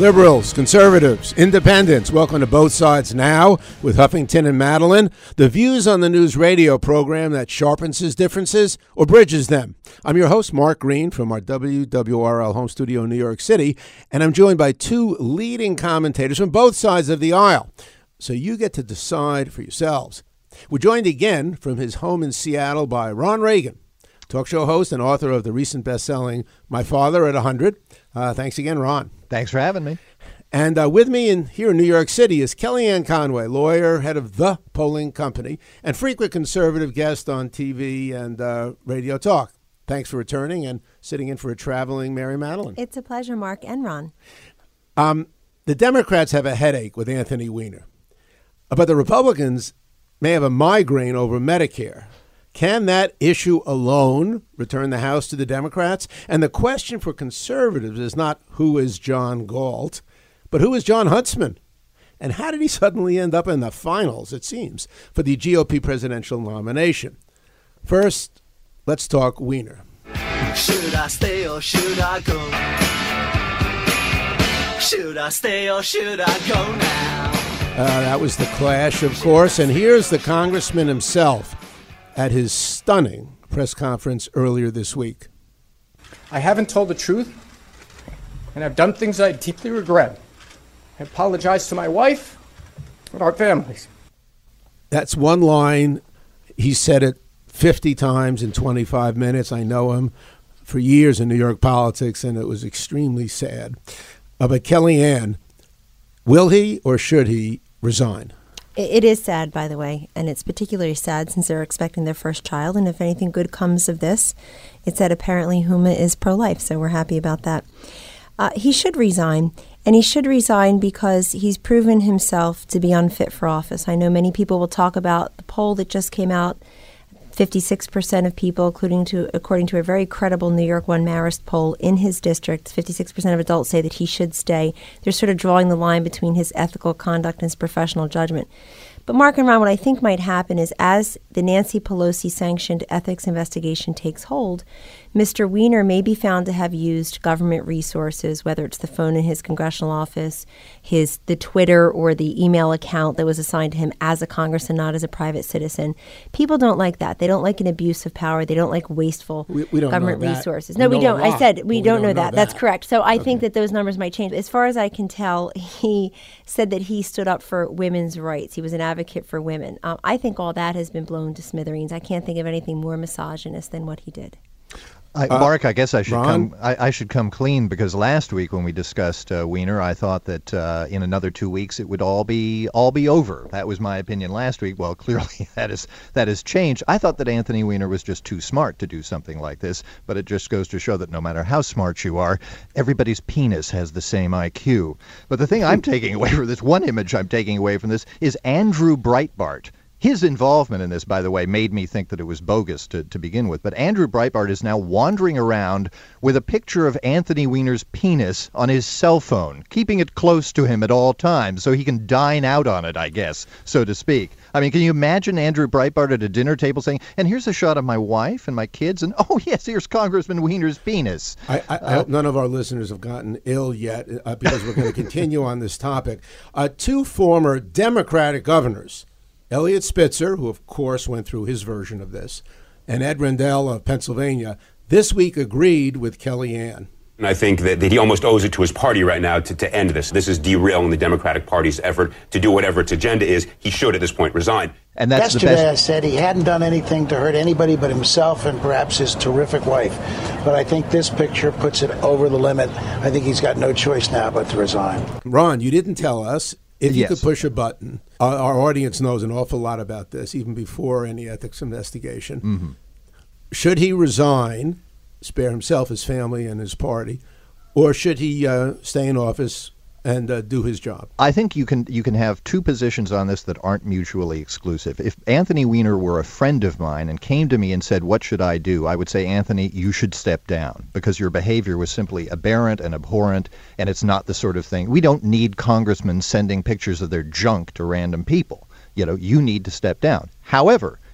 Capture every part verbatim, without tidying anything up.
Liberals, conservatives, independents, welcome to Both Sides Now with Huffington and Madeline. The views on the news radio program that sharpens his differences or bridges them. I'm your host, Mark Green, from our W W R L home studio in New York City, and I'm joined by two leading commentators from both sides of the aisle. So you get to decide for yourselves. We're joined again from his home in Seattle by Ron Reagan, talk show host and author of the recent best-selling My Father at one hundred. Uh, thanks again, Ron. Thanks for having me. And uh, with me in here in New York City is Kellyanne Conway, lawyer, head of The Polling Company, and frequent conservative guest on T V and uh, radio talk. Thanks for returning and sitting in for a traveling Mary Madeline. It's a pleasure, Mark and Ron. Um, the Democrats have a headache with Anthony Weiner, but the Republicans may have a migraine over Medicare. Can that issue alone return the House to the Democrats? And the question for conservatives is not who is John Galt, but who is John Huntsman? And how did he suddenly end up in the finals, it seems, for the G O P presidential nomination? First, let's talk Weiner. Should I stay or should I go? Should I stay or should I go now? Uh, that was the Clash, of course. And here's the congressman himself at his stunning press conference earlier this week. I haven't told the truth, and I've done things I deeply regret. I apologize to my wife and our families. That's one line. He said it fifty times in twenty-five minutes. I know him for years in New York politics, and it was extremely sad. Uh, but Kellyanne, will he or should he resign? It is sad, by the way, and it's particularly sad since they're expecting their first child. And if anything good comes of this, it's that apparently Huma is pro-life, so we're happy about that. Uh, he should resign, and he should resign because he's proven himself to be unfit for office. I know many people will talk about the poll that just came out. fifty-six percent of people, including to, according to a very credible New York One Marist poll in his district, fifty-six percent of adults say that he should stay. They're sort of drawing the line between his ethical conduct and his professional judgment. But Mark and Ron, what I think might happen is as the Nancy Pelosi-sanctioned ethics investigation takes hold, Mister Weiner may be found to have used government resources, whether it's the phone in his congressional office, his the Twitter or the email account that was assigned to him as a congressman, not as a private citizen. People don't like that. They don't like an abuse of power. They don't like wasteful we, we don't government know that. resources. We No, we don't. I said we, we don't, don't know, know that. that. That's correct. So I Okay. think that those numbers might change. As far as I can tell, he said that he stood up for women's rights. He was an advocate for women. Um, I think all that has been blown to smithereens. I can't think of anything more misogynist than what he did. I, Uh, Mark, I guess I should Ron? come. I, I should come clean because last week when we discussed uh, Weiner, I thought that uh, in another two weeks it would all be all be over. That was my opinion last week. Well, clearly that is that has changed. I thought that Anthony Weiner was just too smart to do something like this, but it just goes to show that no matter how smart you are, everybody's penis has the same I Q. But the thing I'm taking away from this, one image I'm taking away from this, is Andrew Breitbart. His involvement in this, by the way, made me think that it was bogus to, to begin with. But Andrew Breitbart is now wandering around with a picture of Anthony Weiner's penis on his cell phone, keeping it close to him at all times so he can dine out on it, I guess, so to speak. I mean, can you imagine Andrew Breitbart at a dinner table saying, and here's a shot of my wife and my kids, and oh, yes, here's Congressman Weiner's penis. I, I, I hope none of our listeners have gotten ill yet uh, because we're going to continue on this topic. Uh, two former Democratic governors, Eliot Spitzer, who of course went through his version of this, and Ed Rendell of Pennsylvania, this week agreed with Kellyanne. And I think that, that he almost owes it to his party right now to, to end this. This is derailing the Democratic Party's effort to do whatever its agenda is. He should, at this point, resign. And that's Yesterday the I best. said he hadn't done anything to hurt anybody but himself and perhaps his terrific wife. But I think this picture puts it over the limit. I think he's got no choice now but to resign. Ron, you didn't tell us. If you Yes. could push a button, our, our audience knows an awful lot about this, even before any ethics investigation. Mm-hmm. Should he resign, spare himself, his family, and his party, or should he uh, stay in office and uh, do his job? I think you can you can have two positions on this that aren't mutually exclusive. If Anthony Weiner were a friend of mine and came to me and said, what should I do? I would say, Anthony, you should step down because your behavior was simply aberrant and abhorrent, and it's not the sort of thing. We don't need congressmen sending pictures of their junk to random people. You know, you need to step down. However,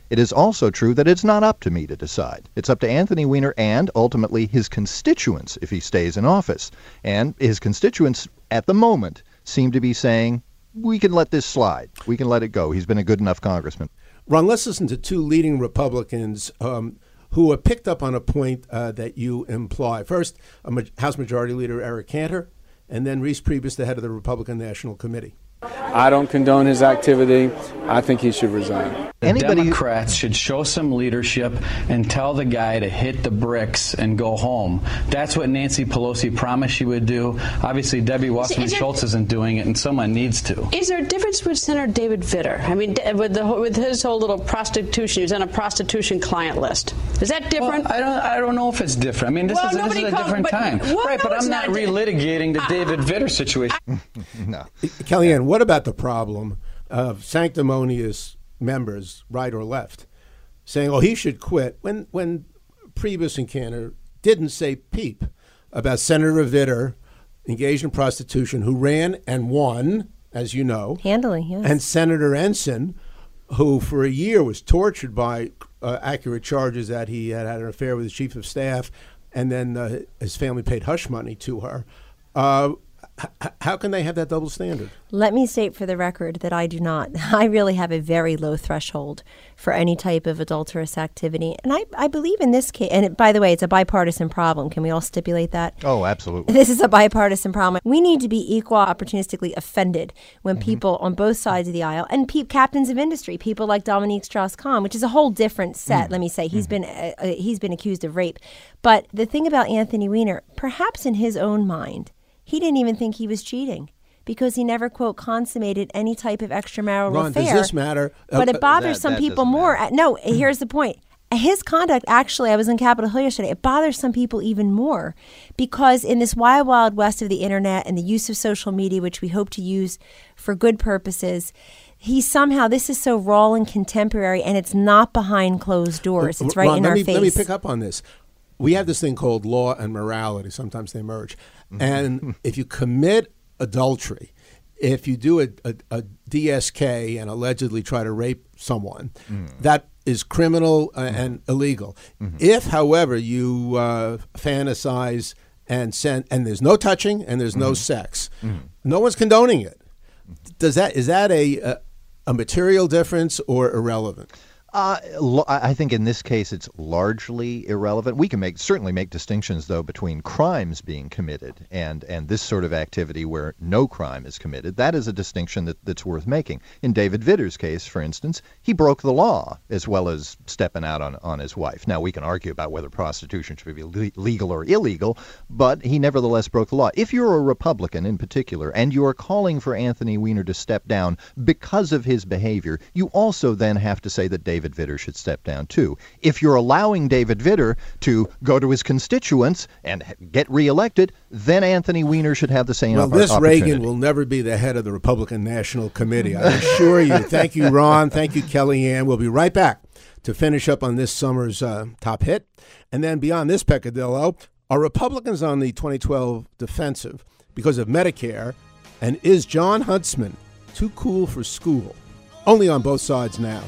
It is also true that it's not up to me to decide. It's up to Anthony Weiner and, ultimately, his constituents if he stays in office. And his constituents, at the moment, seem to be saying, we can let this slide. We can let it go. He's been a good enough congressman. Ron, let's listen to two leading Republicans um, who have picked up on a point uh, that you imply. First, a ma- House Majority Leader Eric Cantor, and then Reese Priebus, the head of the Republican National Committee. I don't condone his activity. I think he should resign. The Anybody Democrats should show some leadership and tell the guy to hit the bricks and go home. That's what Nancy Pelosi promised she would do. Obviously, Debbie Wasserman Schultz isn't doing it, and someone needs to. Is there a difference with Senator David Vitter? I mean, with the with his whole little prostitution, he was on a prostitution client list. Is that different? Well, I don't. I don't know if it's different. I mean, this well, is, this is a calls, different but, time, well, right? No, but I'm not, not relitigating the uh, David Vitter situation. no. Kellyanne, what about the problem of sanctimonious members, right or left, saying, oh, he should quit, when when Priebus and Cantor didn't say peep about Senator Vitter engaged in prostitution, who ran and won, as you know. Handily, yes. And Senator Ensign, who for a year was tortured by uh, accurate charges that he had had an affair with his chief of staff, and then uh, his family paid hush money to her. Uh, h- how can they have that double standard? Let me state for the record that I do not. I really have a very low threshold for any type of adulterous activity. And I, I believe in this case, and it, by the way, it's a bipartisan problem. Can we all stipulate that? Oh, absolutely. This is a bipartisan problem. We need to be equal opportunistically offended when mm-hmm. people on both sides of the aisle, and pe- captains of industry, people like Dominique Strauss-Kahn, which is a whole different set, mm-hmm. let me say. He's mm-hmm. been uh, uh, he's been accused of rape. But the thing about Anthony Weiner, perhaps in his own mind, he didn't even think he was cheating, because he never, quote, consummated any type of extramarital Ron, affair. does this matter? But uh, it bothers that, some that people more. matter. No, here's the point. His conduct, actually, I was in Capitol Hill yesterday, it bothers some people even more, because in this wild, wild west of the internet and the use of social media, which we hope to use for good purposes, he somehow, this is so raw and contemporary, and it's not behind closed doors. It's right Ron, in let our me, face. Let me pick up on this. We have this thing called law and morality. Sometimes they merge. And if you commit adultery, if you do a, a, a D S K and allegedly try to rape someone, mm. that is criminal uh, mm. and illegal. Mm-hmm. If, however, you uh, fantasize and send, and there's no touching and there's mm. no sex, mm. no one's condoning it. Does that is that a a, a material difference or irrelevant? Uh, lo- I think in this case it's largely irrelevant. We can make certainly make distinctions, though, between crimes being committed and, and this sort of activity where no crime is committed. That is a distinction that, that's worth making. In David Vitter's case, for instance, he broke the law as well as stepping out on, on his wife. Now, we can argue about whether prostitution should be le- legal or illegal, but he nevertheless broke the law. If you're a Republican in particular and you are calling for Anthony Weiner to step down because of his behavior, you also then have to say that David David Vitter should step down, too. If you're allowing David Vitter to go to his constituents and get reelected, then Anthony Weiner should have the same well, opportunity. Well, this Reagan will never be the head of the Republican National Committee, I assure you. Thank you, Ron. Thank you, Kellyanne. We'll be right back to finish up on this summer's uh, top hit. And then beyond this peccadillo, are Republicans on the twenty twelve defensive because of Medicare? And is John Huntsman too cool for school? Only on Both Sides Now.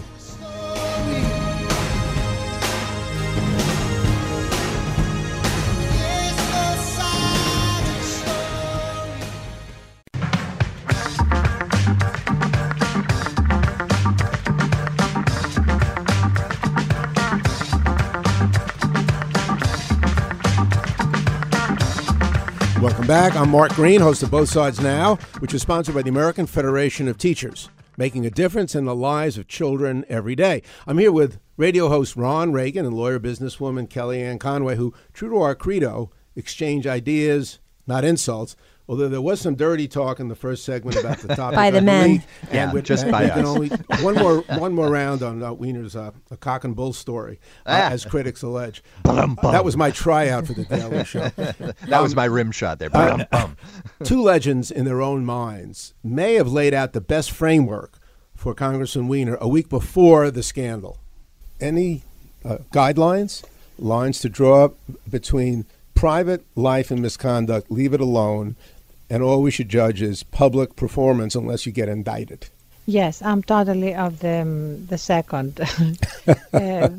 Welcome back. I'm Mark Green, host of Both Sides Now, which is sponsored by the American Federation of Teachers, making a difference in the lives of children every day. I'm here with radio host Ron Reagan and lawyer businesswoman Kellyanne Conway, who, true to our credo, exchange ideas, not insults. Although there was some dirty talk in the first segment about the topic by of the the men. week. Yeah, and with, just and by we us. can only one more one more round on uh, Weiner's uh, a cock and bull story, uh, Ah. as critics allege. Bum, bum. That was my tryout for the Daily Show. That was my rim shot there. Um, Bum, bum. Two legends in their own minds may have laid out the best framework for Congressman Weiner a week before the scandal. Any uh, guidelines, lines to draw between private life and misconduct, leave it alone, and all we should judge is public performance unless you get indicted? Yes, I'm totally of the um, the second uh,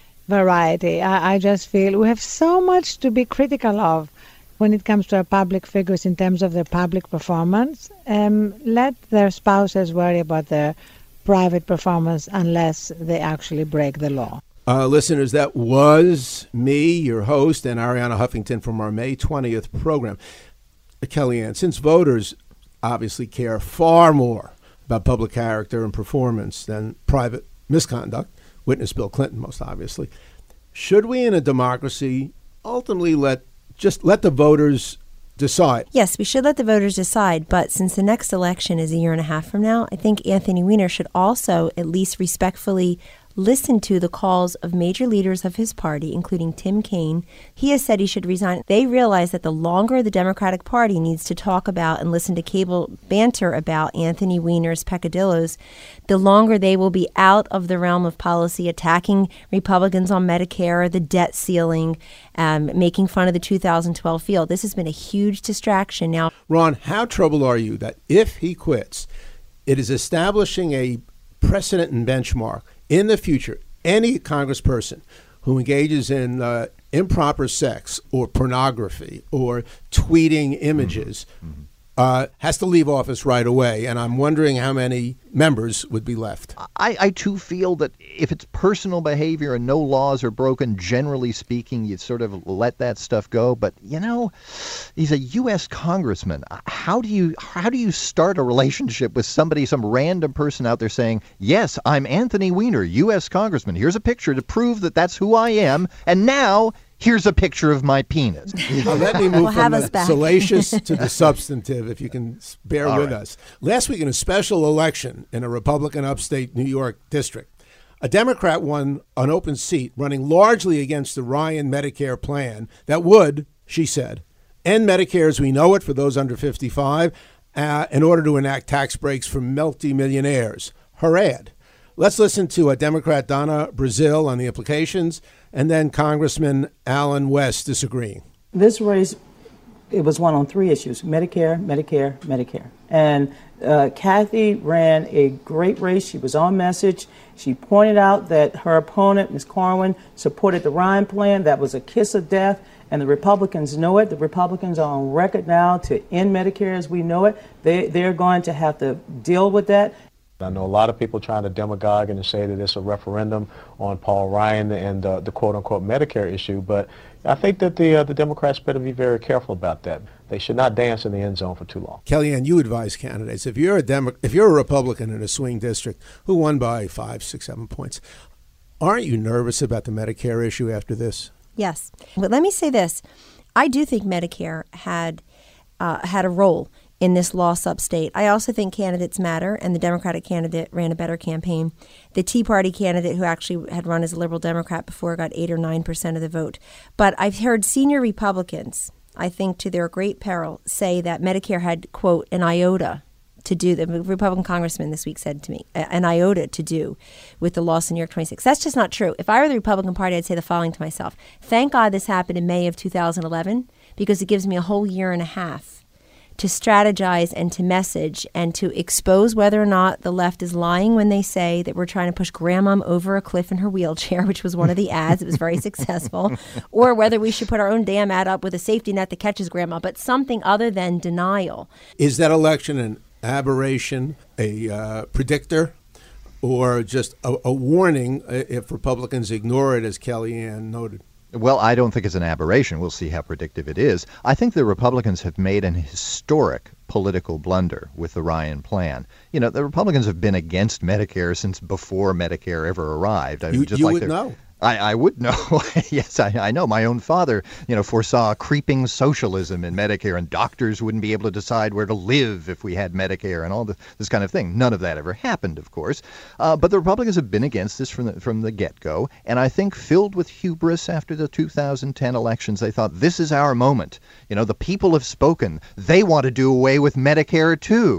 variety. I, I just feel we have so much to be critical of when it comes to our public figures in terms of their public performance. Um, let their spouses worry about their private performance unless they actually break the law. Uh, listeners, that was me, your host, and Arianna Huffington from our May twentieth program. Uh, Kellyanne, since voters obviously care far more about public character and performance than private misconduct, witness Bill Clinton most obviously, should we in a democracy ultimately let just let the voters decide? Yes, we should let the voters decide, but since the next election is a year and a half from now, I think Anthony Weiner should also at least respectfully listen to the calls of major leaders of his party, including Tim Kaine. He has said he should resign. They realize that the longer the Democratic Party needs to talk about and listen to cable banter about Anthony Weiner's peccadillos, the longer they will be out of the realm of policy, attacking Republicans on Medicare, the debt ceiling, um, making fun of the two thousand twelve field. This has been a huge distraction. Now, Ron, how troubled are you that if he quits, it is establishing a precedent and benchmark in the future? Any congressperson who engages in uh, improper sex or pornography or tweeting images mm-hmm. uh, has to leave office right away. And I'm wondering how many members would be left. I, I too feel that if it's personal behavior and no laws are broken, generally speaking, you sort of let that stuff go. But, you know, he's a U S congressman. How do you how do you start a relationship with somebody, some random person out there saying, yes, I'm Anthony Weiner, U S congressman. Here's a picture to prove that that's who I am. And now here's a picture of my penis. Now, let me move we'll from the salacious to the substantive, if you can bear All with right. us. Last week in a special election in a Republican upstate New York district, a Democrat won an open seat running largely against the Ryan Medicare plan that would, she said, end Medicare as we know it for those under fifty-five uh, in order to enact tax breaks for multimillionaires. Her ad. Let's listen to a Democrat, Donna Brazile, on the implications, and then Congressman Allen West disagreeing. This race, it was won on three issues: Medicare, Medicare, Medicare. And uh, Kathy ran a great race. She was on message. She pointed out that her opponent, Miz Corwin, supported the Ryan plan. That was a kiss of death, and the Republicans know it. The Republicans are on record now to end Medicare as we know it. They, they're going to have to deal with that. I know a lot of people trying to demagogue and say that it's a referendum on Paul Ryan and uh, the quote-unquote Medicare issue, but I think that the uh, the Democrats better be very careful about that. They should not dance in the end zone for too long. Kellyanne, you advise candidates, if you're a Demo- if you're a Republican in a swing district who won by five, six, seven points, aren't you nervous about the Medicare issue after this? Yes. But let me say this. I do think Medicare had uh, had a role in this loss upstate. I also think candidates matter, and the Democratic candidate ran a better campaign. The Tea Party candidate, who actually had run as a liberal Democrat before, got eight or nine percent of the vote. But I've heard senior Republicans, I think to their great peril, say that Medicare had, quote, an iota to do, the Republican congressman this week said to me, an iota to do with the loss in New York twenty-six. That's just not true. If I were the Republican Party, I'd say the following to myself. Thank God this happened in May of two thousand eleven, because it gives me a whole year and a half to strategize and to message and to expose whether or not the left is lying when they say that we're trying to push grandma over a cliff in her wheelchair, which was one of the ads. It was very successful. Or whether we should put our own damn ad up with a safety net that catches grandma, but something other than denial. Is that election an aberration, a uh, predictor, or just a, a warning if Republicans ignore it, as Kellyanne noted? Well, I don't think it's an aberration. We'll see how predictive it is. I think the Republicans have made an historic political blunder with the Ryan plan. You know, the Republicans have been against Medicare since before Medicare ever arrived. I you mean, just you like would know. I, I would know. Yes, I, I know. My own father, you know, foresaw creeping socialism in Medicare, and doctors wouldn't be able to decide where to live if we had Medicare and all the, this kind of thing. None of that ever happened, of course. Uh, but the Republicans have been against this from the, from the get-go, and I think filled with hubris after the two thousand ten elections, they thought, this is our moment. You know, the people have spoken. They want to do away with Medicare, too.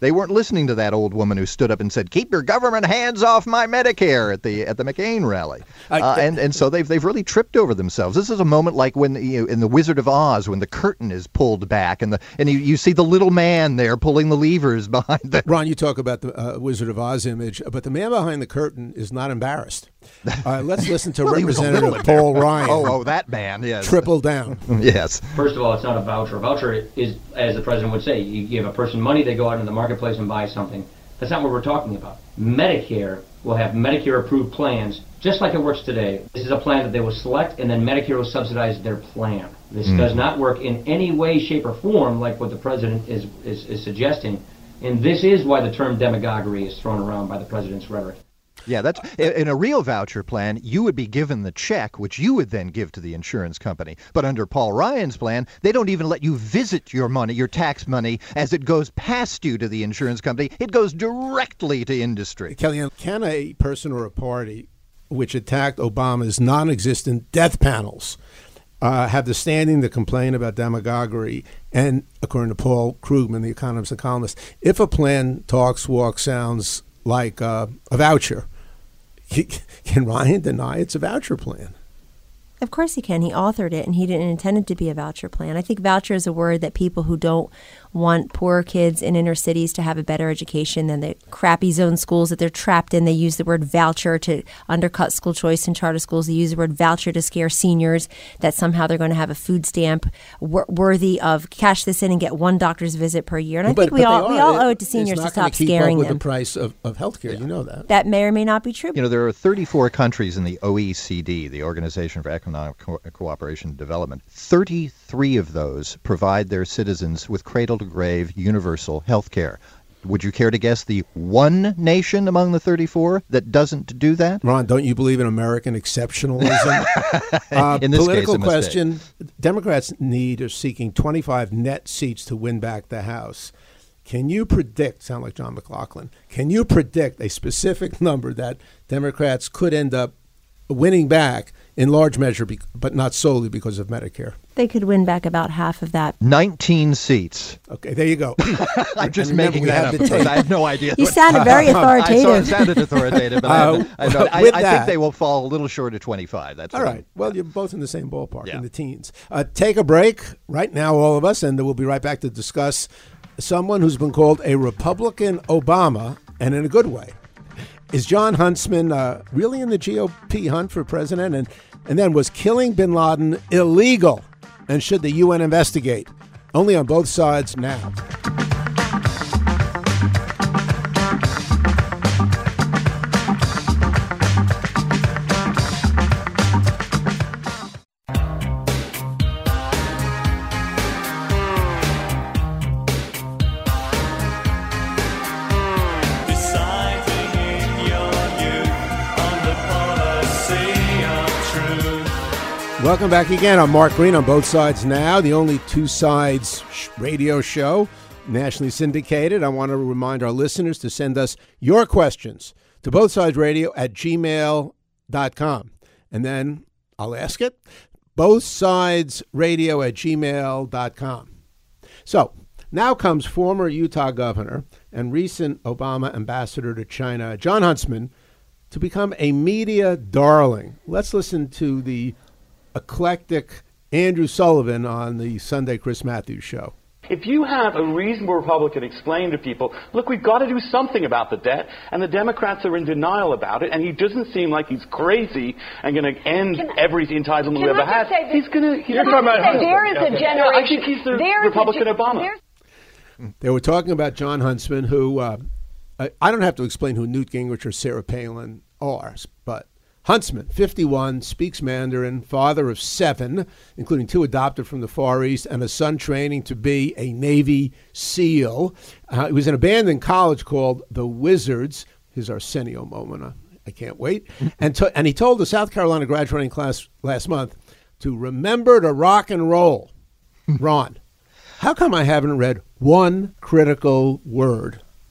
They weren't listening to that old woman who stood up and said, "Keep your government hands off my Medicare" at the at the McCain rally. Uh, and and so they've they've really tripped over themselves. This is a moment like when you know, in the Wizard of Oz, when the curtain is pulled back and the and you, you see the little man there pulling the levers behind the. Ron, you talk about the uh, Wizard of Oz image, but the man behind the curtain is not embarrassed. Uh, let's listen to well, Representative Paul Ryan. Oh, oh, that man, yes. Triple down. Yes. First of all, it's not a voucher. A voucher is, as the president would say, you give a person money, they go out into the marketplace and buy something. That's not what we're talking about. Medicare will have Medicare-approved plans, just like it works today. This is a plan that they will select, and then Medicare will subsidize their plan. This mm. does not work in any way, shape, or form like what the president is, is, is suggesting. And this is why the term demagoguery is thrown around by the president's rhetoric. Yeah, that's in a real voucher plan, you would be given the check, which you would then give to the insurance company. But under Paul Ryan's plan, they don't even let you visit your money, your tax money, as it goes past you to the insurance company. It goes directly to industry. Kellyanne, can a person or a party which attacked Obama's non-existent death panels uh, have the standing to complain about demagoguery? And according to Paul Krugman, the economist and columnist, if a plan talks, walks, sounds like uh, a voucher, can Ryan deny it's a voucher plan? Of course he can. He authored it, and he didn't intend it to be a voucher plan. I think voucher is a word that people who don't want poor kids in inner cities to have a better education than the crappy zone schools that they're trapped in. They use the word voucher to undercut school choice in charter schools. They use the word voucher to scare seniors that somehow they're going to have a food stamp wor- worthy of cash this in and get one doctor's visit per year. And I but, think we all are. we all it, owe it to seniors to stop keep scaring up with them. The price of, of health care, yeah. You know that. That may or may not be true. You know, there are thirty-four countries in the O E C D, the Organization for Economic Co- Cooperation and Development. thirty-three of those provide their citizens with cradle-to-grave universal health care. Would you care to guess the one nation among the thirty-four that doesn't do that? Ron, don't you believe in American exceptionalism? uh, in this political case, a question. mistake. Democrats need are seeking twenty-five net seats to win back the House. Can you predict, sound like John McLaughlin, can you predict a specific number that Democrats could end up winning back in large measure, be- but not solely because of Medicare? They could win back about half of that. nineteen seats. Okay, there you go. I'm just making that up because I have no idea. You sounded very authoritative. I sounded authoritative, but uh, I, I, I, I, I think they will fall a little short of twenty-five. That's all what right. I'm, Well, you're both in the same ballpark, yeah. in the teens. Uh, take a break right now, all of us, and we'll be right back to discuss someone who's been called a Republican Obama, and in a good way. Is John Huntsman uh, really in the G O P hunt for president? And and then, was killing bin Laden illegal? And should the U N investigate? Only on Both Sides now. Welcome back again. I'm Mark Green on Both Sides Now, the only two sides radio show, nationally syndicated. I want to remind our listeners to send us your questions to bothsidesradio at gmail dot com. And then I'll ask it, bothsidesradio at gmail dot com. So now comes former Utah governor and recent Obama ambassador to China, John Huntsman, to become a media darling. Let's listen to the eclectic Andrew Sullivan on the Sunday Chris Matthews show. If you have a reasonable Republican explain to people, look, we've got to do something about the debt, and the Democrats are in denial about it, and he doesn't seem like he's crazy and going to end can every entitlement we ever had. He's going to... You're talking about there is a generation... Yeah, I think he's the Republican ge- Obama. They were talking about John Huntsman, who... Uh, I, I don't have to explain who Newt Gingrich or Sarah Palin are, but... Huntsman, fifty-one, speaks Mandarin, father of seven, including two adopted from the Far East, and a son training to be a Navy SEAL. Uh, he was in a band in college called The Wizards. His Arsenio moment. Uh, I can't wait. and, to, and he told the South Carolina graduating class last month to remember to rock and roll. Ron, how come I haven't read one critical word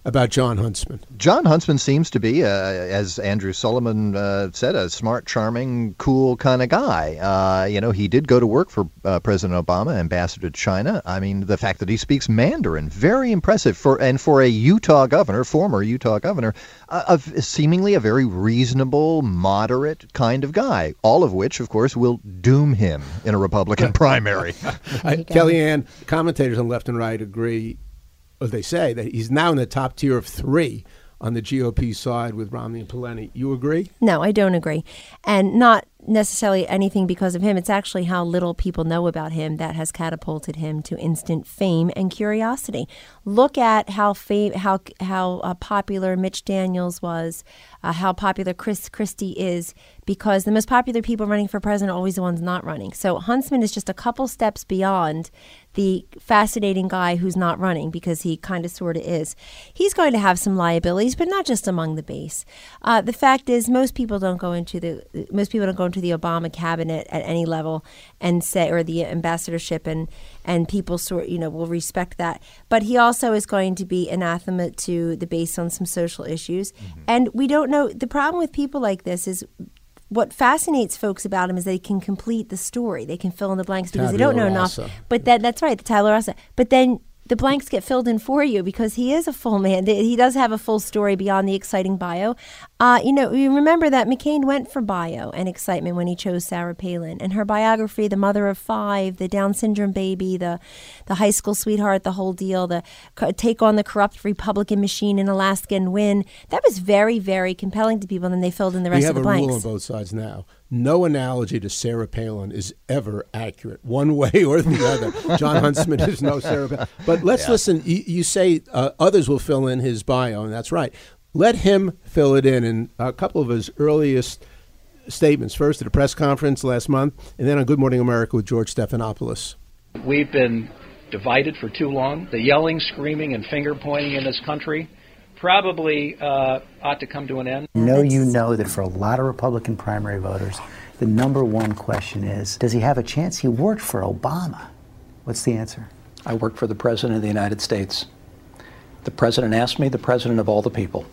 about John Huntsman? John Huntsman seems to be, uh, as Andrew Sullivan uh, said, a smart, charming, cool kind of guy. Uh, you know, he did go to work for uh, President Obama, ambassador to China. I mean, the fact that he speaks Mandarin, very impressive. For and for a Utah governor, former Utah governor, uh, of seemingly a very reasonable, moderate kind of guy. All of which, of course, will doom him in a Republican primary. I, Kellyanne, commentators on left and right agree. As they say, that he's now in the top tier of three on the G O P side with Romney and Pawlenty. You agree? No, I don't agree. And not necessarily anything because of him. It's actually how little people know about him that has catapulted him to instant fame and curiosity. Look at how fame, how how uh, popular Mitch Daniels was, uh, how popular Chris Christie is, because the most popular people running for president are always the ones not running. So Huntsman is just a couple steps beyond the fascinating guy who's not running, because he kind of sort of is. He's going to have some liabilities, but not just among the base. Uh, the fact is, most people don't go into the most people don't go into the Obama cabinet at any level and say, or the ambassadorship, and and people sort you know will respect that. But he also is going to be anathema to the base on some social issues, mm-hmm. and we don't know. The problem with people like this is, what fascinates folks about him is they can complete the story. They can fill in the blanks because Tabula they don't know rasa. enough. But that that's right, the tabula rasa. But then the blanks get filled in for you because he is a full man. He does have a full story beyond the exciting bio. Uh, you know, you remember that McCain went for bio and excitement when he chose Sarah Palin. And her biography, the mother of five, the Down syndrome baby, the the high school sweetheart, the whole deal, the take on the corrupt Republican machine in Alaska and win, that was very, very compelling to people. And then they filled in the rest of the blanks. We have a rule on both sides now. No analogy to Sarah Palin is ever accurate, one way or the other. John Huntsman is no Sarah Palin. But let's yeah. listen. You, you say uh, others will fill in his bio, and that's right. Let him fill it in. And a couple of his earliest statements, first at a press conference last month, and then on Good Morning America with George Stephanopoulos. We've been divided for too long. The yelling, screaming, and finger-pointing in this country probably uh, ought to come to an end. I know you know that for a lot of Republican primary voters, the number one question is, does he have a chance? He worked for Obama. What's the answer? I worked for the President of the United States. The President asked me, the President of all the people.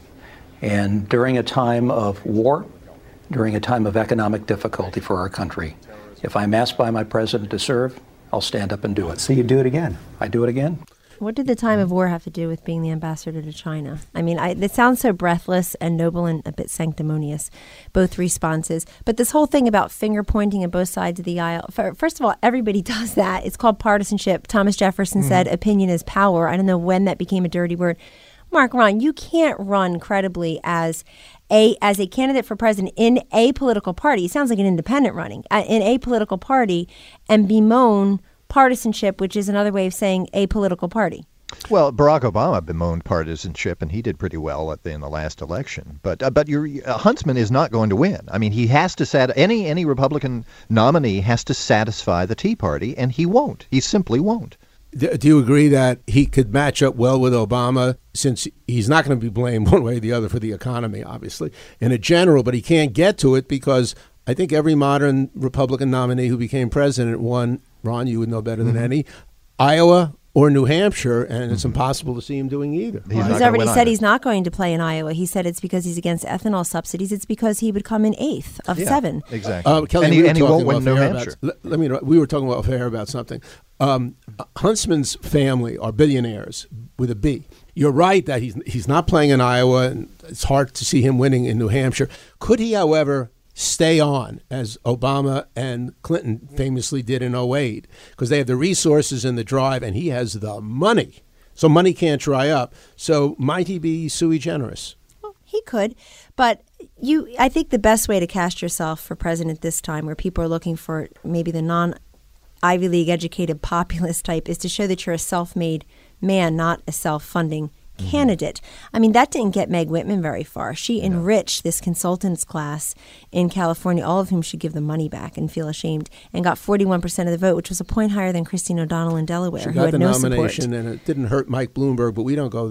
And during a time of war, during a time of economic difficulty for our country, if I'm asked by my President to serve, I'll stand up and do it. So you do it again? I do it again. What did the time of war have to do with being the ambassador to China? I mean, I, it sounds so breathless and noble and a bit sanctimonious, both responses. But this whole thing about finger pointing on both sides of the aisle, for, first of all, everybody does that. It's called partisanship. Thomas Jefferson mm-hmm. said opinion is power. I don't know when that became a dirty word. Mark, Ron, you can't run credibly as a as a candidate for president in a political party. It sounds like an independent running, uh, in a political party, and bemoan partisanship, which is another way of saying a political party. Well, Barack Obama bemoaned partisanship, and he did pretty well at the, in the last election. But uh, but your uh, Huntsman is not going to win. I mean, he has to sat any any Republican nominee has to satisfy the Tea Party, and he won't. He simply won't. Do you agree that he could match up well with Obama, since he's not going to be blamed one way or the other for the economy, obviously, in a general, but he can't get to it because I think every modern Republican nominee who became president won, Ron, you would know better than mm-hmm. any, Iowa or New Hampshire, and it's mm-hmm. impossible to see him doing either. He's, he's already said either. He's not going to play in Iowa. He said it's because he's against ethanol subsidies. It's because he would come in eighth of yeah, seven. Exactly. Uh, Kelly, and we he, were and he won't win New Hampshire. About, let, let me. We were talking about fair about something. Um, Huntsman's family are billionaires with a B. You're right that he's he's not playing in Iowa, and it's hard to see him winning in New Hampshire. Could he, however, stay on, as Obama and Clinton famously did in oh eight, because they have the resources and the drive, and he has the money. So money can't dry up. So might he be sui generis? Well, he could. But you, I think the best way to cast yourself for president this time, where people are looking for maybe the non-Ivy League educated populist type, is to show that you're a self-made man, not a self-funding candidate. I mean, that didn't get Meg Whitman very far. She enriched this consultants class in California, all of whom should give the money back and feel ashamed, and got forty-one percent of the vote, which was a point higher than Christine O'Donnell in Delaware, she who got had the no nomination, support. And it didn't hurt Mike Bloomberg, but we don't go there.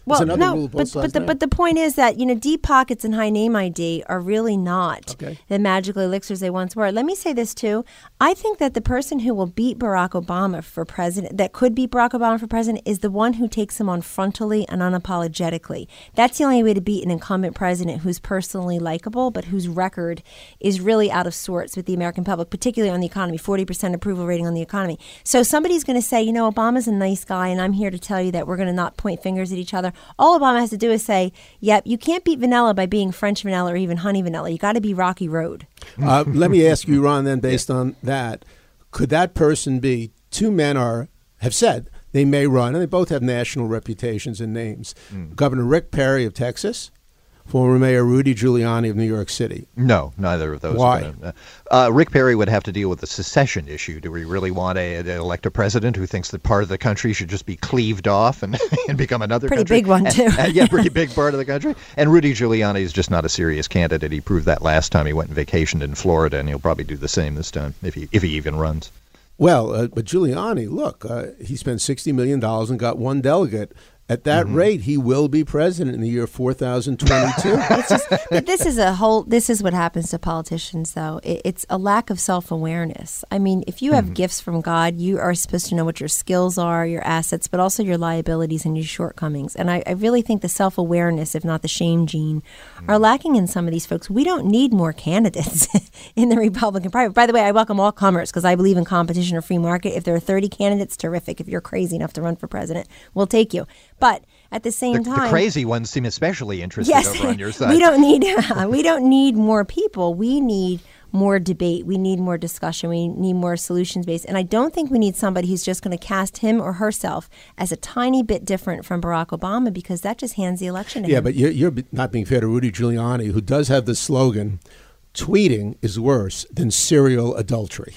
Well, another no, rule both but, sides but, the, now. but the point is that, you know, deep pockets and high name I D are really not Okay. the magical elixirs they once were. Let me say this, too. I think that the person who will beat Barack Obama for president, that could beat Barack Obama for president, is the one who takes him on frontally and unapologetically. That's the only way to beat an incumbent president who's personally likable, but whose record is really out of sorts with the American public, particularly on the economy, forty percent approval rating on the economy. So somebody's going to say, you know, Obama's a nice guy, and I'm here to tell you that we're going to not point fingers at each other. All Obama has to do is say, yep, you can't beat vanilla by being French vanilla or even honey vanilla. You got to be Rocky Road. Uh, let me ask you, Ron, then, based on that, could that person be, two men are have said they may run, and they both have national reputations and names. Mm. Governor Rick Perry of Texas, former Mayor Rudy Giuliani of New York City. No, neither of those. Why? Are gonna, uh, Rick Perry would have to deal with the secession issue. Do we really want to uh, elect a president who thinks that part of the country should just be cleaved off and, and become another Pretty country? big one, too. And, uh, yeah, pretty big part of the country. And Rudy Giuliani is just not a serious candidate. He proved that last time he went and vacationed in Florida, and he'll probably do the same this time if he if he even runs. Well, uh, but Giuliani, look, uh, he spent sixty million dollars and got one delegate. At that Mm-hmm. rate, he will be president in the year four thousand twenty-two. It's just, but this is a whole, this is what happens to politicians, though. It, it's a lack of self-awareness. I mean, if you have Mm-hmm. gifts from God, you are supposed to know what your skills are, your assets, but also your liabilities and your shortcomings. And I, I really think the self-awareness, if not the shame gene, Mm-hmm. are lacking in some of these folks. We don't need more candidates in the Republican Party. By the way, I welcome all comers because I believe in competition or free market. If there are thirty candidates, terrific. If you're crazy enough to run for president, we'll take you. But at the same The, time, the crazy ones seem especially interested yes, over on your side. we don't need we don't need more people. We need more debate. We need more discussion. We need more solutions based. And I don't think we need somebody who's just going to cast him or herself as a tiny bit different from Barack Obama, because that just hands the election to Yeah, him. but you're, you're not being fair to Rudy Giuliani, who does have the slogan, tweeting is worse than serial adultery.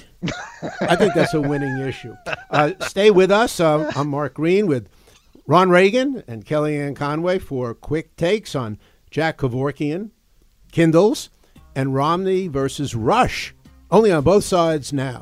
I think that's a winning issue. Uh, stay with us. Uh, I'm Mark Green with Ron Reagan and Kellyanne Conway for quick takes on Jack Kevorkian, Kindles, and Romney versus Rush. Only on Both Sides Now.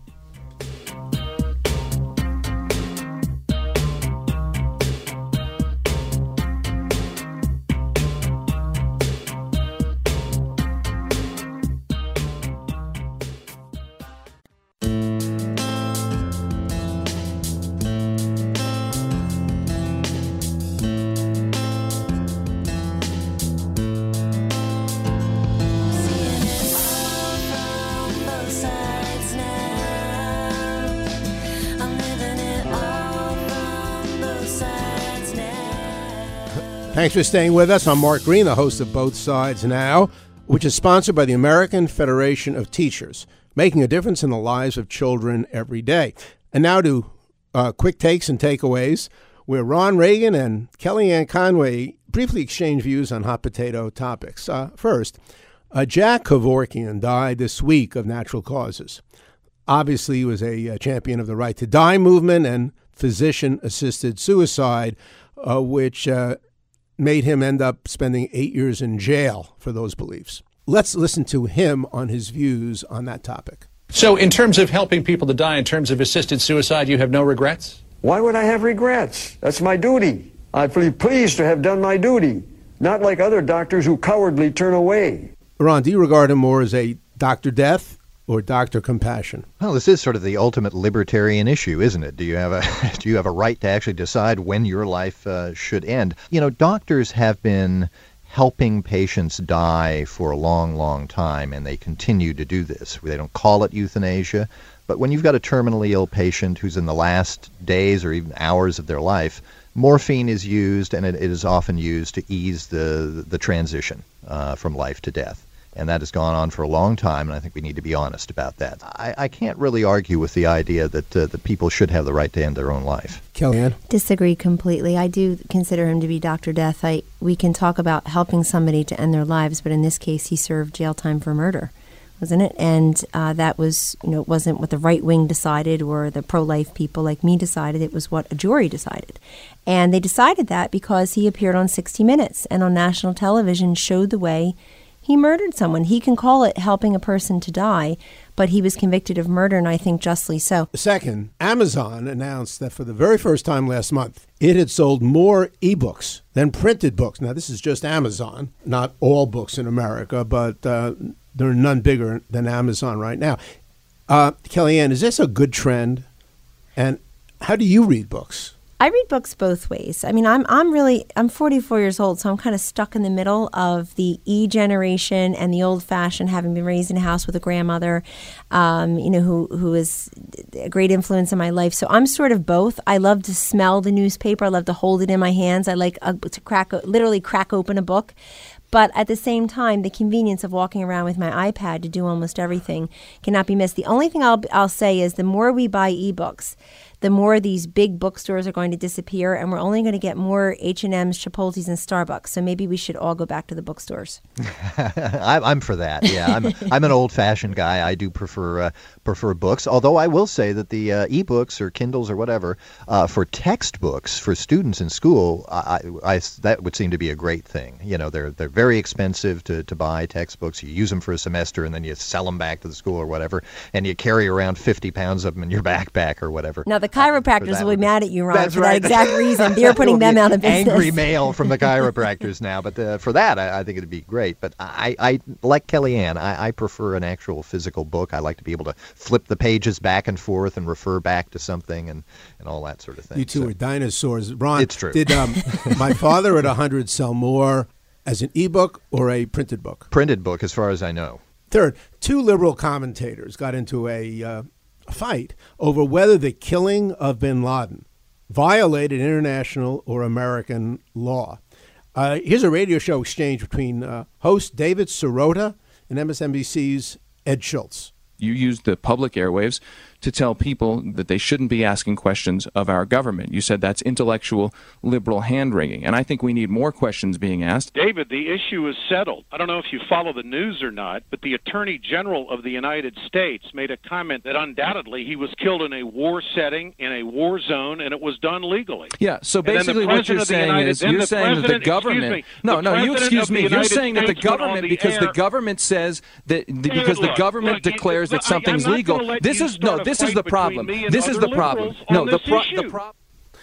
Thanks for staying with us. I'm Mark Green, the host of Both Sides Now, which is sponsored by the American Federation of Teachers, making a difference in the lives of children every day. And now to uh, quick takes and takeaways, where Ron Reagan and Kellyanne Conway briefly exchange views on hot potato topics. Uh, first, uh, Jack Kevorkian died this week of natural causes. Obviously, he was a, a champion of the right to die movement and physician-assisted suicide, uh, which uh, made him end up spending eight years in jail for those beliefs. Let's listen to him on his views on that topic. So in terms of helping people to die, in terms of assisted suicide, you have no regrets? Why would I have regrets? That's my duty. I'd be pleased to have done my duty, not like other doctors who cowardly turn away. Ron, do you regard him more as a Doctor Death or Doctor Compassion? Well, this is sort of the ultimate libertarian issue, isn't it? Do you have a do you have a right to actually decide when your life uh, should end? You know, doctors have been helping patients die for a long, long time, and they continue to do this. They don't call it euthanasia, but when you've got a terminally ill patient who's in the last days or even hours of their life, morphine is used, and it, it is often used to ease the the transition uh, from life to death. And that has gone on for a long time, and I think we need to be honest about that. I, I can't really argue with the idea that uh, that people should have the right to end their own life. Kellyanne? Disagree completely. I do consider him to be Doctor Death. I, we can talk about helping somebody to end their lives, but in this case, he served jail time for murder, wasn't it? And uh, that was, you know, it wasn't what the right wing decided or the pro-life people like me decided. It was what a jury decided. And they decided that because he appeared on sixty minutes and on national television showed the way He murdered someone. He can call it helping a person to die, but he was convicted of murder, and I think justly so. Second, Amazon announced that for the very first time last month, it had sold more ebooks than printed books. Now, this is just Amazon, not all books in America, but uh, there are none bigger than Amazon right now. Uh, Kellyanne, is this a good trend? And how do you read books? I read books both ways. I mean, I'm I'm really, I'm forty-four years old, so I'm kind of stuck in the middle of the E generation and the old fashioned, having been raised in a house with a grandmother, um, you know, who who is a great influence in my life. So I'm sort of both. I love to smell the newspaper. I love to hold it in my hands. I like uh, to crack, literally crack open a book. But at the same time, the convenience of walking around with my iPad to do almost everything cannot be missed. The only thing I'll I'll say is the more we buy ebooks, the more these big bookstores are going to disappear, and we're only going to get more H and M's, Chipotle's, and Starbucks. So maybe we should all go back to the bookstores. I'm for that. Yeah, I'm I'm an old-fashioned guy. I do prefer uh, prefer books. Although I will say that the uh, ebooks or Kindles or whatever uh, for textbooks for students in school, I, I, I, that would seem to be a great thing. You know, they're they're very expensive to, to buy textbooks. You use them for a semester and then you sell them back to the school or whatever, and you carry around fifty pounds of them in your backpack or whatever. Now the chiropractors will be mad at you, Ron, That's for right. that exact reason. They're putting them out of business. Angry mail from the chiropractors now, but uh, for that, I, I think it'd be great. But I, I like Kellyanne, I, I prefer an actual physical book. I like to be able to flip the pages back and forth and refer back to something and, and all that sort of thing. You two so, are dinosaurs. Ron, it's true. Did um, My Father at one hundred sell more as an ebook or a printed book? Printed book, as far as I know. Third, two liberal commentators got into a uh, fight over whether the killing of bin Laden violated international or American law. Uh, here's a radio show exchange between uh, host David Sirota and M S N B C's Ed Schultz. You used the public airwaves to tell people that they shouldn't be asking questions of our government. You said that's intellectual liberal hand-wringing, and I think we need more questions being asked. David, the issue is settled. I don't know if you follow the news or not, but the Attorney General of the United States made a comment that undoubtedly he was killed in a war setting, in a war zone, and it was done legally. Yeah, so basically what you're saying United, is you're saying that the government... Me, no, the no, you excuse me. You're United saying that the States government, the because air, the government says that, the, David, because look, the government look, declares look, that something's I, legal. This is, no, this is the problem. This is the problem. No, the pro- the problem.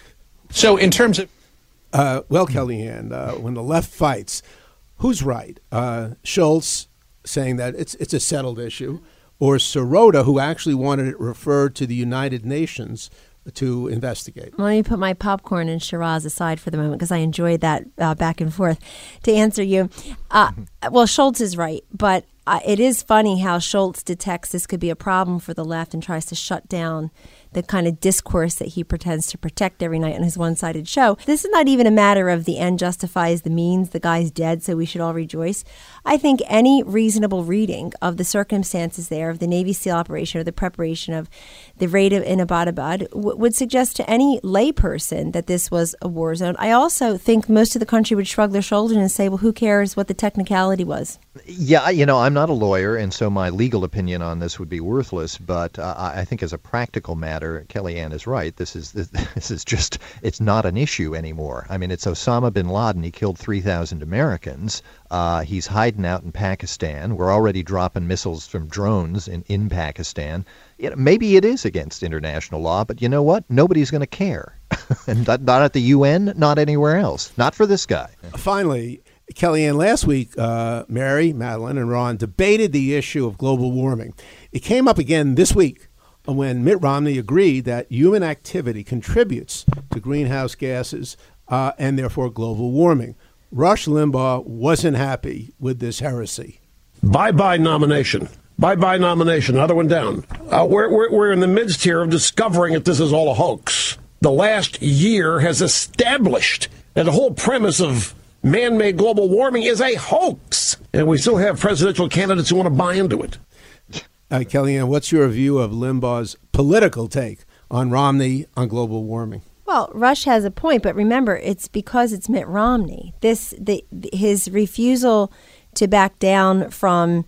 So in terms of... Uh, well, Kellyanne, uh, when the left fights, who's right? Uh, Schultz saying that it's it's a settled issue, or Sirota, who actually wanted it referred to the United Nations to investigate? Let me put my popcorn and Shiraz aside for the moment because I enjoyed that uh, back and forth. To answer you, uh, well, Schultz is right, but uh, it is funny how Schultz detects this could be a problem for the left and tries to shut down the kind of discourse that he pretends to protect every night on his one-sided show. This is not even a matter of the end justifies the means. The guy's dead, so we should all rejoice. I think any reasonable reading of the circumstances there, of the Navy SEAL operation or the preparation of the raid in Abbottabad, w- would suggest to any layperson that this was a war zone. I also think most of the country would shrug their shoulders and say, well, who cares what the technicality was? Yeah, you know, I'm not a lawyer, and so my legal opinion on this would be worthless, but uh, I think as a practical matter, Kellyanne is right. This is this, this is just, it's not an issue anymore. I mean, it's Osama bin Laden. He killed three thousand Americans. Uh, he's hiding out in Pakistan. We're already dropping missiles from drones in, in Pakistan. You know, maybe it is against international law, but you know what? Nobody's going to care. And not, not at the U N, not anywhere else. Not for this guy. Finally, Kellyanne, last week, uh, Mary, Madeline, and Ron debated the issue of global warming. It came up again this week when Mitt Romney agreed that human activity contributes to greenhouse gases uh, and therefore global warming. Rush Limbaugh wasn't happy with this heresy. Bye-bye nomination. Bye-bye nomination. Another one down. Uh, we're, we're, we're in the midst here of discovering that this is all a hoax. The last year has established that the whole premise of man-made global warming is a hoax. And we still have presidential candidates who want to buy into it. Uh, Kellyanne, what's your view of Limbaugh's political take on Romney on global warming? Well, Rush has a point, but remember, it's because it's Mitt Romney. This the his refusal to back down from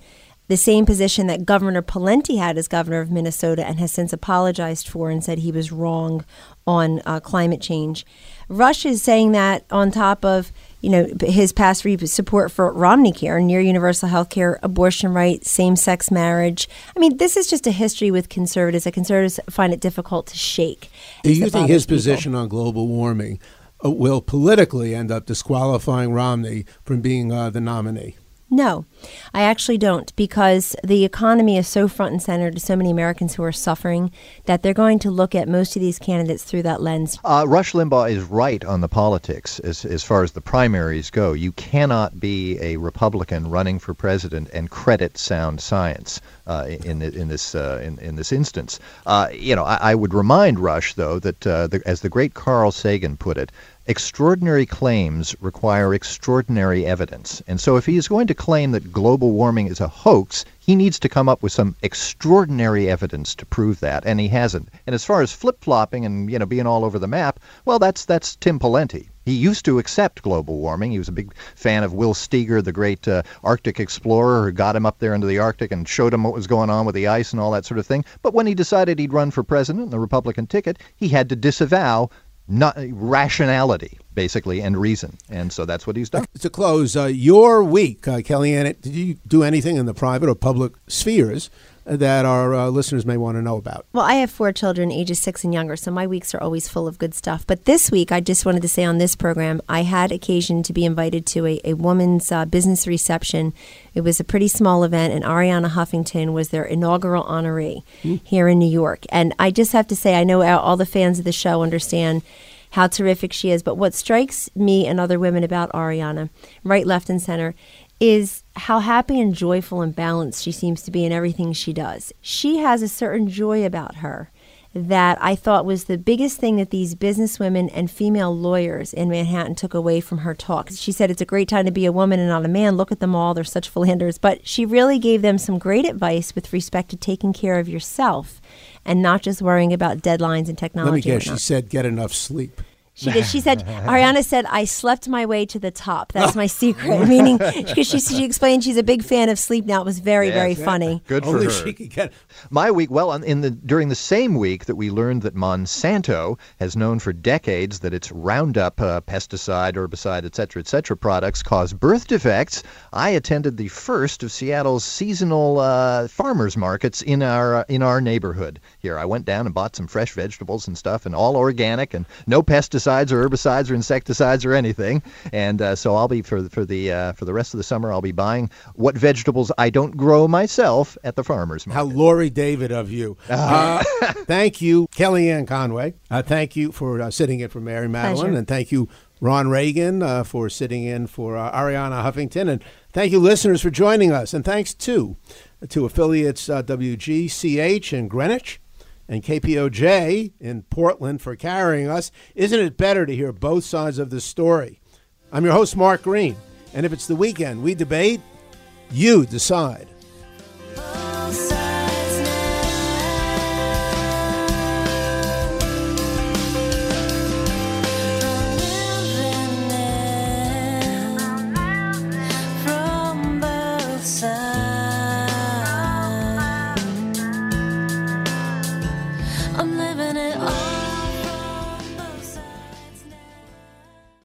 the same position that Governor Pawlenty had as governor of Minnesota and has since apologized for and said he was wrong on uh, climate change. Rush is saying that on top of, you know, his past re- support for Romney Care, near universal health care, abortion rights, same-sex marriage. I mean, this is just a history with conservatives that conservatives find it difficult to shake. Do you think his people. position on global warming uh, will politically end up disqualifying Romney from being uh, the nominee? No, I actually don't, because the economy is so front and center to so many Americans who are suffering that they're going to look at most of these candidates through that lens. Uh, Rush Limbaugh is right on the politics as, as far as the primaries go. You cannot be a Republican running for president and credit sound science uh, in in this uh, in, in this instance. Uh, you know, I, I would remind Rush, though, that uh, the, as the great Carl Sagan put it, extraordinary claims require extraordinary evidence. And so if he is going to claim that global warming is a hoax, he needs to come up with some extraordinary evidence to prove that, and he hasn't. And as far as flip-flopping and, you know, being all over the map, well, that's that's Tim Pawlenty. He used to accept global warming. He was a big fan of Will Steger, the great uh, Arctic explorer who got him up there into the Arctic and showed him what was going on with the ice and all that sort of thing. But when he decided he'd run for president on the Republican ticket, he had to disavow not rationality, basically, and reason. And so that's what he's done. To close, uh, your week, uh, Kellyanne, did you do anything in the private or public spheres that our uh, listeners may want to know about? Well, I have four children, ages six and younger, so my weeks are always full of good stuff. But this week, I just wanted to say on this program, I had occasion to be invited to a, a woman's uh, business reception. It was a pretty small event, and Arianna Huffington was their inaugural honoree mm. here in New York. And I just have to say, I know all the fans of the show understand how terrific she is, but what strikes me and other women about Arianna, right, left, and center, is how happy and joyful and balanced she seems to be in everything she does. She has a certain joy about her that I thought was the biggest thing that these businesswomen and female lawyers in Manhattan took away from her talk. She said it's a great time to be a woman and not a man. Look at them all. They're such philanderers. But she really gave them some great advice with respect to taking care of yourself and not just worrying about deadlines and technology. Let me guess, she said get enough sleep. She did. She said, Arianna said, I slept my way to the top. That's my secret. Meaning, because she, she explained she's a big fan of sleep now. It was very, yes, very funny. Good for Only her. She could get... My week, well, in the during the same week that we learned that Monsanto has known for decades that its Roundup uh, pesticide, herbicide, et cetera, et cetera products cause birth defects, I attended the first of Seattle's seasonal uh, farmers markets in our uh, in our neighborhood here. I went down and bought some fresh vegetables and stuff, and all organic and no pesticides or herbicides or insecticides or anything. And uh, so I'll be for for the uh, for the rest of the summer, I'll be buying what vegetables I don't grow myself at the farmers market. How Lori David of you. Uh, thank you, Kellyanne Conway. Uh, thank you for uh, sitting in for Mary Madeline. Pleasure. And thank you, Ron Reagan, uh, for sitting in for uh, Arianna Huffington. And thank you, listeners, for joining us. And thanks, too, to affiliates uh, W G C H in Greenwich and K P O J in Portland for carrying us. Isn't it better to hear both sides of the story? I'm your host, Mark Green. And if it's the weekend, we debate, you decide.